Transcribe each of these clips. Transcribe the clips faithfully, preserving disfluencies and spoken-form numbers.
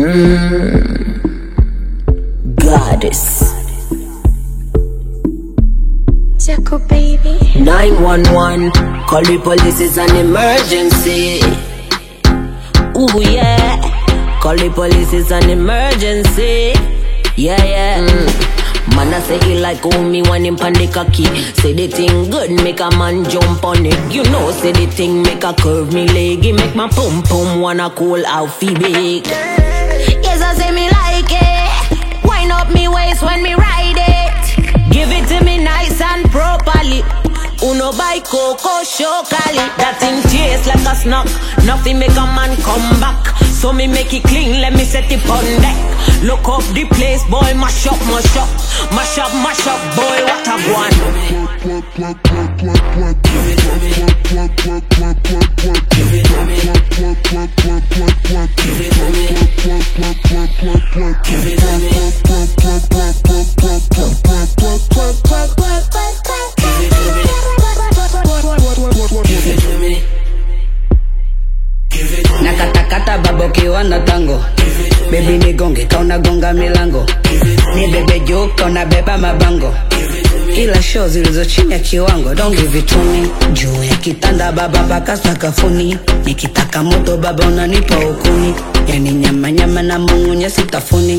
Mm. Goddess. Jacko baby. nine one one, call the police, it's an emergency. Ooh yeah, call the police, it's an emergency. Yeah yeah. Mm. Man I say he like oh me want him pan the cocky. Say the thing good make a man jump on it. You know say the thing make a curve me leg. It make my pum pum wanna cool out fi big. Yes I say me like it. Wind up me waist when me ride it. Give it to me nice and properly. Uno by Coco Chocali. That thing taste like a snack. Nothing make a man come back. So me make it clean, let me set it on deck. Look up the place, boy, mash up, mash up. Mash up, mash up, boy, what a one. Give it to me. Give it to me. Give it to me. Give it to me. Nakatakata babo kiwana tango. Baby ni gonge kauna gonga milango. Ni bebe juu kauna beba mabango. Ila show zilizo chini ya kiwango. Don't give it to me. Juu ya kitanda baba paka sakafuni. Nikitaka moto baba unanipa ukuni. Yani nyama nyama na mungunya sitafuni.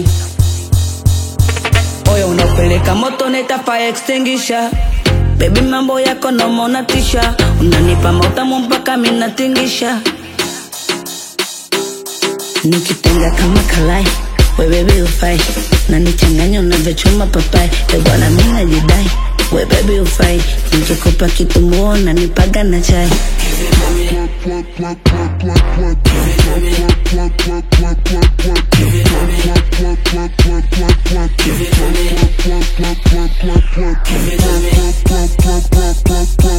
Oyo unapeleka moto neta fire extinguisher. Baby mambo yako no monatisha. Unanipa mautamu mpaka minatingisha. Nikitenga kama kalai, we baby ufai. Na nichanganya unavyochuma papai. We bwana mimi najidai, we baby ufai. Nikikupa kitu muona nipaga na chai. Give it to me.